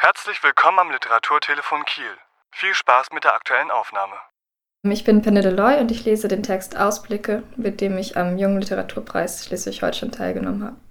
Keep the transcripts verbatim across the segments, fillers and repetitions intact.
Herzlich willkommen am Literaturtelefon Kiel. Viel Spaß mit der aktuellen Aufnahme. Ich bin Penne Deloy und ich lese den Text Ausblicke, mit dem ich am Jungen Literaturpreis Schleswig-Holstein teilgenommen habe.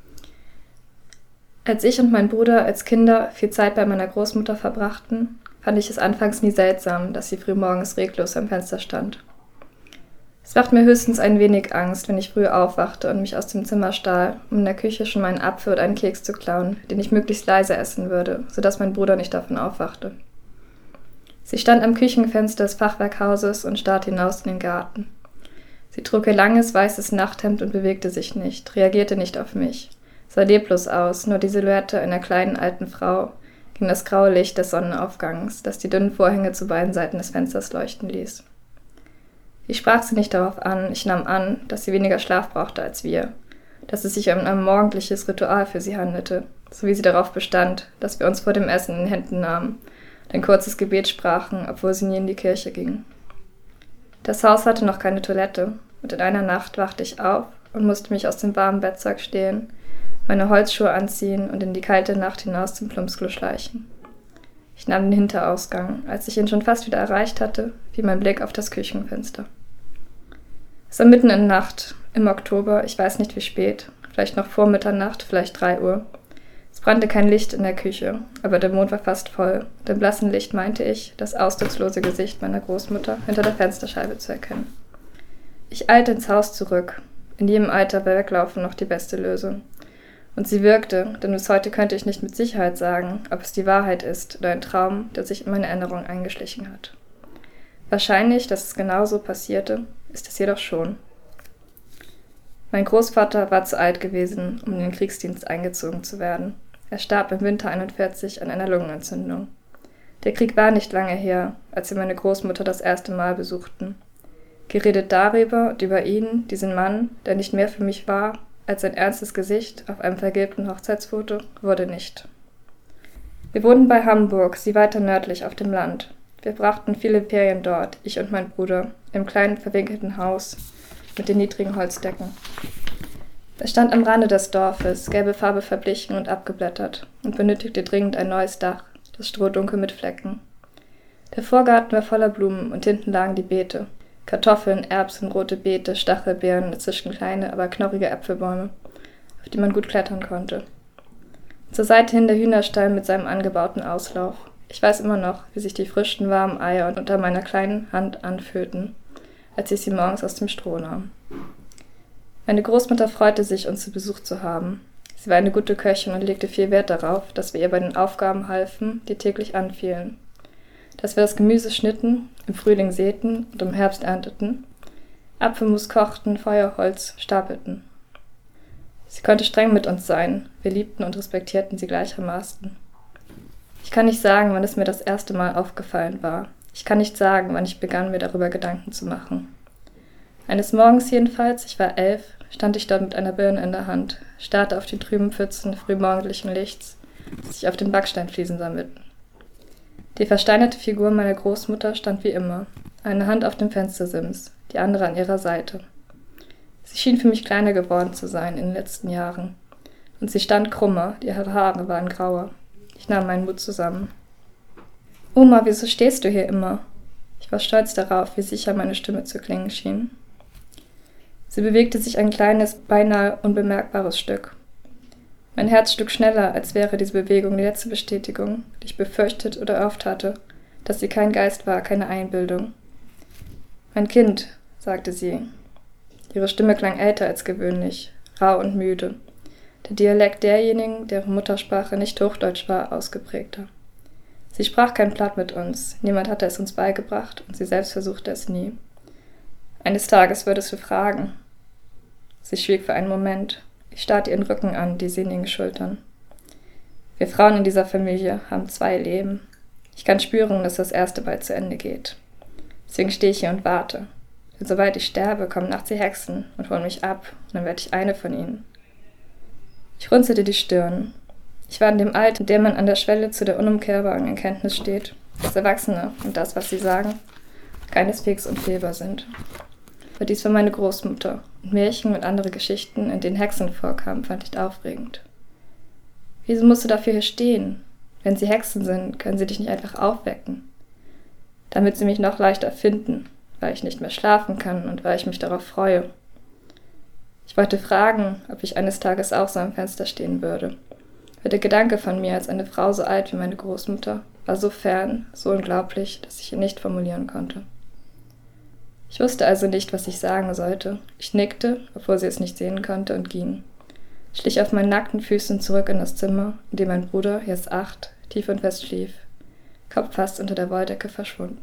Als ich und mein Bruder als Kinder viel Zeit bei meiner Großmutter verbrachten, fand ich es anfangs nie seltsam, dass sie frühmorgens reglos am Fenster stand. Es macht mir höchstens ein wenig Angst, wenn ich früh aufwachte und mich aus dem Zimmer stahl, um in der Küche schon meinen Apfel oder einen Keks zu klauen, den ich möglichst leise essen würde, sodass mein Bruder nicht davon aufwachte. Sie stand am Küchenfenster des Fachwerkhauses und starrte hinaus in den Garten. Sie trug ihr langes, weißes Nachthemd und bewegte sich nicht, reagierte nicht auf mich, sah leblos aus, nur die Silhouette einer kleinen alten Frau gegen das graue Licht des Sonnenaufgangs, das die dünnen Vorhänge zu beiden Seiten des Fensters leuchten ließ. Ich sprach sie nicht darauf an, ich nahm an, dass sie weniger Schlaf brauchte als wir, dass es sich um ein morgendliches Ritual für sie handelte, so wie sie darauf bestand, dass wir uns vor dem Essen in den Händen nahmen, ein kurzes Gebet sprachen, obwohl sie nie in die Kirche ging. Das Haus hatte noch keine Toilette, und in einer Nacht wachte ich auf und musste mich aus dem warmen Bettsack stehlen, meine Holzschuhe anziehen und in die kalte Nacht hinaus zum Plumpsklo schleichen. Ich nahm den Hinterausgang. Als ich ihn schon fast wieder erreicht hatte, fiel mein Blick auf das Küchenfenster. Es war mitten in der Nacht, im Oktober, ich weiß nicht wie spät, vielleicht noch vor Mitternacht, vielleicht drei Uhr. Es brannte kein Licht in der Küche, aber der Mond war fast voll. Und im blassen Licht meinte ich, das ausdruckslose Gesicht meiner Großmutter hinter der Fensterscheibe zu erkennen. Ich eilte ins Haus zurück. In jedem Alter war Weglaufen noch die beste Lösung. Und sie wirkte, denn bis heute könnte ich nicht mit Sicherheit sagen, ob es die Wahrheit ist oder ein Traum, der sich in meine Erinnerung eingeschlichen hat. Wahrscheinlich, dass es genau so passierte, ist es jedoch schon. Mein Großvater war zu alt gewesen, um in den Kriegsdienst eingezogen zu werden. Er starb im Winter einundvierzig an einer Lungenentzündung. Der Krieg war nicht lange her, als wir meine Großmutter das erste Mal besuchten. Geredet darüber und über ihn, diesen Mann, der nicht mehr für mich war, als ein ernstes Gesicht auf einem vergilbten Hochzeitsfoto, wurde nicht. Wir wohnten bei Hamburg, sie weiter nördlich auf dem Land. Wir brachten viele Ferien dort, ich und mein Bruder, im kleinen verwinkelten Haus mit den niedrigen Holzdecken. Es stand am Rande des Dorfes, gelbe Farbe verblichen und abgeblättert, und benötigte dringend ein neues Dach, das strohdunkel mit Flecken. Der Vorgarten war voller Blumen und hinten lagen die Beete. Kartoffeln, Erbsen, rote Beete, Stachelbeeren, dazwischen kleine, aber knorrige Äpfelbäume, auf die man gut klettern konnte. Zur Seite hin der Hühnerstall mit seinem angebauten Auslauf. Ich weiß immer noch, wie sich die frischen, warmen Eier unter meiner kleinen Hand anfühlten, als ich sie morgens aus dem Stroh nahm. Meine Großmutter freute sich, uns zu Besuch zu haben. Sie war eine gute Köchin und legte viel Wert darauf, dass wir ihr bei den Aufgaben halfen, die täglich anfielen. Dass wir das Gemüse schnitten, im Frühling säten und im Herbst ernteten, Apfelmus kochten, Feuerholz stapelten. Sie konnte streng mit uns sein, wir liebten und respektierten sie gleichermaßen. Ich kann nicht sagen, wann es mir das erste Mal aufgefallen war. Ich kann nicht sagen, wann ich begann, mir darüber Gedanken zu machen. Eines Morgens jedenfalls, ich war elf, stand ich dort mit einer Birne in der Hand, starrte auf die trüben Pfützen frühmorgendlichen Lichts, die sich auf den Backsteinfliesen sammelten. Die versteinerte Figur meiner Großmutter stand wie immer, eine Hand auf dem Fenstersims, die andere an ihrer Seite. Sie schien für mich kleiner geworden zu sein in den letzten Jahren. Und sie stand krummer, ihre Haare waren grauer. Ich nahm meinen Mut zusammen. »Oma, wieso stehst du hier immer?« Ich war stolz darauf, wie sicher meine Stimme zu klingen schien. Sie bewegte sich ein kleines, beinahe unbemerkbares Stück. Mein Herz schlug schneller, als wäre diese Bewegung die letzte Bestätigung, die ich befürchtet oder erhofft hatte, dass sie kein Geist war, keine Einbildung. »Mein Kind«, sagte sie. Ihre Stimme klang älter als gewöhnlich, rau und müde. Der Dialekt derjenigen, deren Muttersprache nicht Hochdeutsch war, ausgeprägter. Sie sprach kein Platt mit uns, niemand hatte es uns beigebracht und sie selbst versuchte es nie. »Eines Tages würdest du fragen.« Sie schwieg für einen Moment. Ich starrte ihren Rücken an, die sehnigen Schultern. Wir Frauen in dieser Familie haben zwei Leben. Ich kann spüren, dass das erste bald zu Ende geht. Deswegen stehe ich hier und warte. Denn sobald ich sterbe, kommen nachts die Hexen und holen mich ab, und dann werde ich eine von ihnen. Ich runzelte die Stirn. Ich war in dem Alter, in dem man an der Schwelle zu der unumkehrbaren Erkenntnis steht, dass Erwachsene und das, was sie sagen, keineswegs unfehlbar sind. Aber dies war meine Großmutter, und Märchen und andere Geschichten, in denen Hexen vorkamen, fand ich aufregend. Wieso musst du dafür hier stehen? Wenn sie Hexen sind, können sie dich nicht einfach aufwecken. Damit sie mich noch leichter finden, weil ich nicht mehr schlafen kann und weil ich mich darauf freue. Ich wollte fragen, ob ich eines Tages auch so am Fenster stehen würde. Aber der Gedanke von mir als eine Frau so alt wie meine Großmutter war so fern, so unglaublich, dass ich ihn nicht formulieren konnte. Ich wusste also nicht, was ich sagen sollte. Ich nickte, obwohl sie es nicht sehen konnte, und ging. Ich schlich auf meinen nackten Füßen zurück in das Zimmer, in dem mein Bruder, jetzt acht, tief und fest schlief, Kopf fast unter der Wolldecke verschwunden.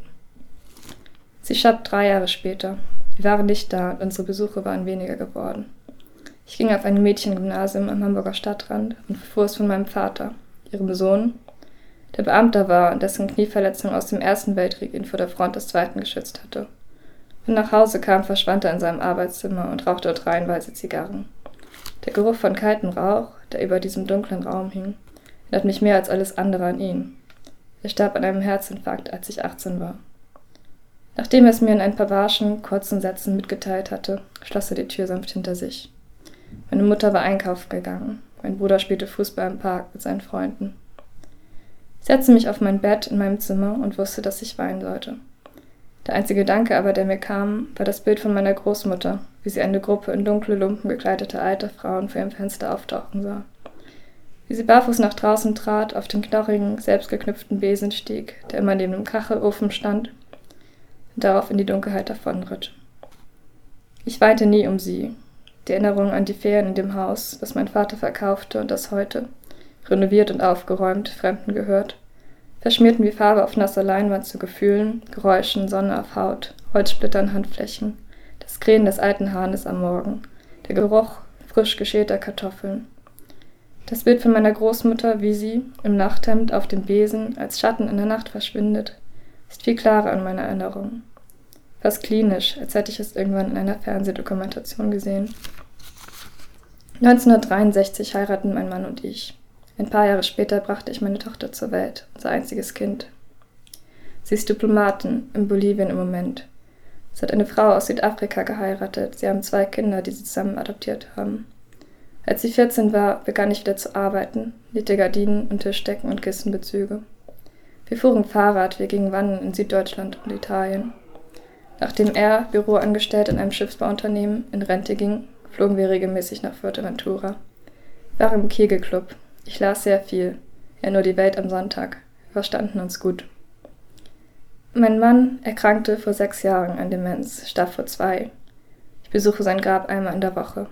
Sie starb drei Jahre später. Wir waren nicht da und unsere Besuche waren weniger geworden. Ich ging auf ein Mädchengymnasium am Hamburger Stadtrand und erfuhr es von meinem Vater, ihrem Sohn, der Beamter war und dessen Knieverletzung aus dem Ersten Weltkrieg ihn vor der Front des Zweiten geschützt hatte. Wenn er nach Hause kam, verschwand er in seinem Arbeitszimmer und rauchte dort reihenweise Zigarren. Der Geruch von kaltem Rauch, der über diesem dunklen Raum hing, erinnert mich mehr als alles andere an ihn. Er starb an einem Herzinfarkt, als ich achtzehn war. Nachdem er es mir in ein paar barschen, kurzen Sätzen mitgeteilt hatte, schloss er die Tür sanft hinter sich. Meine Mutter war einkaufen gegangen. Mein Bruder spielte Fußball im Park mit seinen Freunden. Ich setzte mich auf mein Bett in meinem Zimmer und wusste, dass ich weinen sollte. Der einzige Gedanke aber, der mir kam, war das Bild von meiner Großmutter, wie sie eine Gruppe in dunkle Lumpen gekleidete alter Frauen vor ihrem Fenster auftauchen sah. Wie sie barfuß nach draußen trat, auf den knorrigen, selbstgeknüpften Besen stieg, der immer neben dem Kachelofen stand, und darauf in die Dunkelheit davonritt. Ich weinte nie um sie. Die Erinnerung an die Ferien in dem Haus, das mein Vater verkaufte und das heute, renoviert und aufgeräumt, Fremden gehört, verschmierten wie Farbe auf nasser Leinwand zu Gefühlen, Geräuschen, Sonne auf Haut, Holzsplittern, Handflächen, das Krähen des alten Hahnes am Morgen, der Geruch frisch geschälter Kartoffeln. Das Bild von meiner Großmutter, wie sie, im Nachthemd auf dem Besen, als Schatten in der Nacht verschwindet, ist viel klarer in meiner Erinnerung. Fast klinisch, als hätte ich es irgendwann in einer Fernsehdokumentation gesehen. neunzehnhundertdreiundsechzig heiraten mein Mann und ich. Ein paar Jahre später brachte ich meine Tochter zur Welt, unser einziges Kind. Sie ist Diplomatin in Bolivien im Moment. Sie hat eine Frau aus Südafrika geheiratet. Sie haben zwei Kinder, die sie zusammen adoptiert haben. Als sie vierzehn war, begann ich wieder zu arbeiten, nähte Gardinen und Tischdecken und Kistenbezüge. Wir fuhren Fahrrad, wir gingen wandern in Süddeutschland und Italien. Nachdem er, Büroangestellt in einem Schiffsbauunternehmen, in Rente ging, flogen wir regelmäßig nach Fuerteventura. Wir waren im Kegelclub. Ich las sehr viel, er nur die Welt am Sonntag. Wir verstanden uns gut. Mein Mann erkrankte vor sechs Jahren an Demenz, starb vor zwei. Ich besuche sein Grab einmal in der Woche.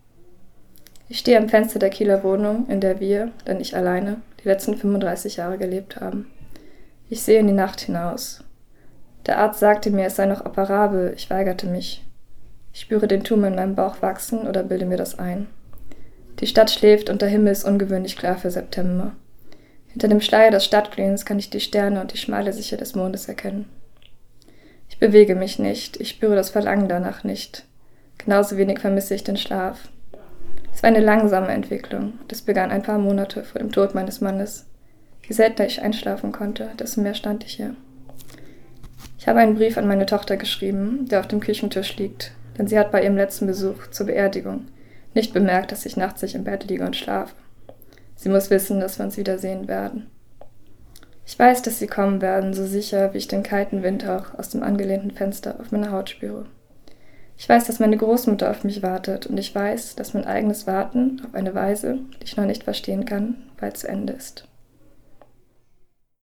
Ich stehe am Fenster der Kieler Wohnung, in der wir, denn ich alleine, die letzten fünfunddreißig Jahre gelebt haben. Ich sehe in die Nacht hinaus. Der Arzt sagte mir, es sei noch operabel, ich weigerte mich. Ich spüre den Tumor in meinem Bauch wachsen oder bilde mir das ein. Die Stadt schläft und der Himmel ist ungewöhnlich klar für September. Hinter dem Schleier des Stadtgrüns kann ich die Sterne und die schmale Sichel des Mondes erkennen. Ich bewege mich nicht, ich spüre das Verlangen danach nicht. Genauso wenig vermisse ich den Schlaf. Es war eine langsame Entwicklung. Das begann ein paar Monate vor dem Tod meines Mannes. Je seltener ich einschlafen konnte, desto mehr stand ich hier. Ich habe einen Brief an meine Tochter geschrieben, der auf dem Küchentisch liegt, denn sie hat bei ihrem letzten Besuch zur Beerdigung nicht bemerkt, dass ich nachts nicht im Bett liege und schlafe. Sie muss wissen, dass wir uns wiedersehen werden. Ich weiß, dass sie kommen werden, so sicher, wie ich den kalten Windhauch aus dem angelehnten Fenster auf meiner Haut spüre. Ich weiß, dass meine Großmutter auf mich wartet und ich weiß, dass mein eigenes Warten auf eine Weise, die ich noch nicht verstehen kann, bald zu Ende ist.